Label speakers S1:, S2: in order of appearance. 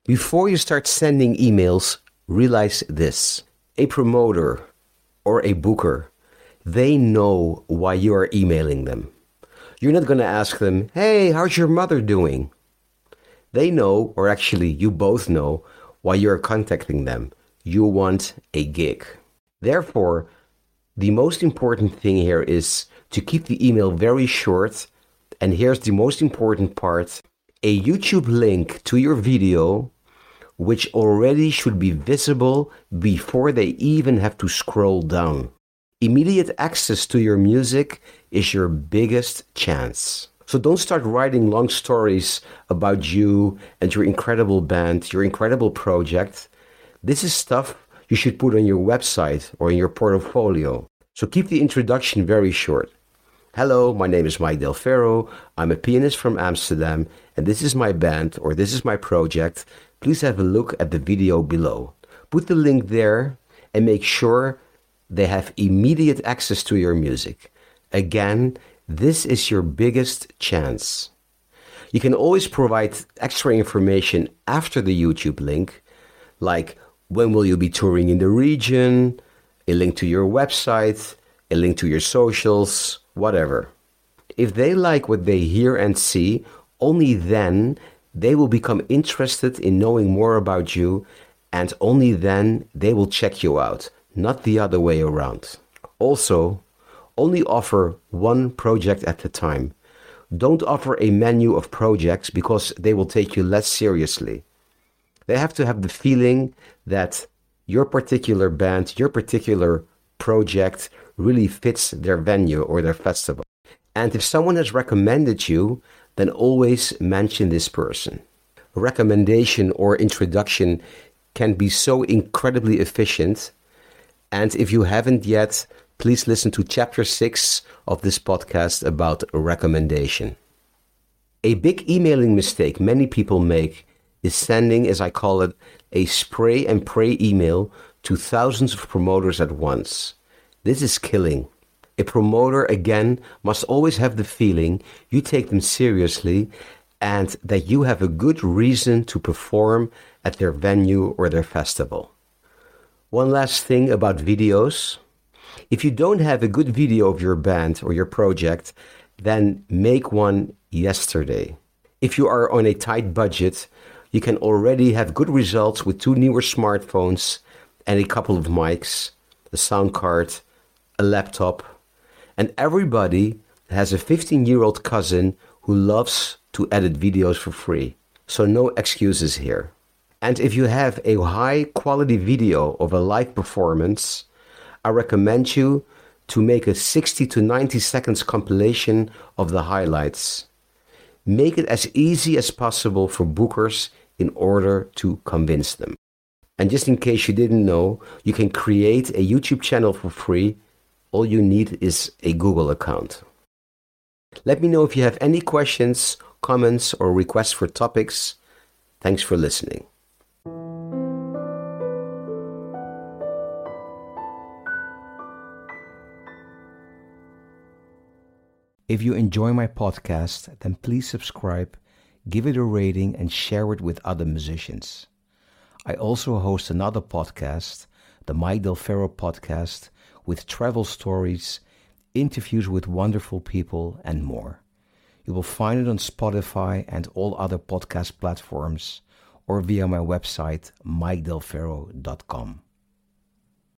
S1: Before you start sending emails, realize this. A promoter or a booker, they know why you are emailing them. You're not going to ask them, hey, how's your mother doing? They know, or actually you both know, why you're contacting them. You want a gig. Therefore, the most important thing here is to keep the email very short. And here's the most important part. A YouTube link to your video, which already should be visible before they even have to scroll down. Immediate access to your music is your biggest chance. So don't start writing long stories about you and your incredible band, your incredible project. This is stuff you should put on your website or in your portfolio. So keep the introduction very short. Hello, my name is Mike Del Ferro. I'm a pianist from Amsterdam, and this is my band, or this is my project. Please have a look at the video below. Put the link there and make sure they have immediate access to your music. Again, this is your biggest chance. You can always provide extra information after the YouTube link, like when will you be touring in the region, a link to your website, a link to your socials, whatever. If they like what they hear and see, only then they will become interested in knowing more about you, and only then they will check you out, not the other way around. Also, only offer one project at a time. Don't offer a menu of projects because they will take you less seriously. They have to have the feeling that your particular band, your particular project really fits their venue or their festival. And if someone has recommended you, then always mention this person. A recommendation or introduction can be so incredibly efficient. And if you haven't yet, please listen to chapter 6 of this podcast about a recommendation. A big emailing mistake many people make is sending, as I call it, a spray and pray email to thousands of promoters at once. This is killing. A promoter, again, must always have the feeling you take them seriously and that you have a good reason to perform at their venue or their festival. One last thing about videos. If you don't have a good video of your band or your project, then make one yesterday. If you are on a tight budget, you can already have good results with 2 newer smartphones and a couple of mics, a sound card, a laptop, and everybody has a 15-year-old cousin who loves to edit videos for free. So no excuses here. And if you have a high quality video of a live performance, I recommend you to make a 60 to 90 seconds compilation of the highlights. Make it as easy as possible for bookers in order to convince them. And just in case you didn't know, you can create a YouTube channel for free. All you need is a Google account. Let me know if you have any questions, comments, or requests for topics. Thanks for listening. If you enjoy my podcast, then please subscribe, give it a rating, and share it with other musicians. I also host another podcast, the Mike Del Ferro podcast, with travel stories, interviews with wonderful people, and more. You will find it on Spotify and all other podcast platforms, or via my website, mikedelferro.com.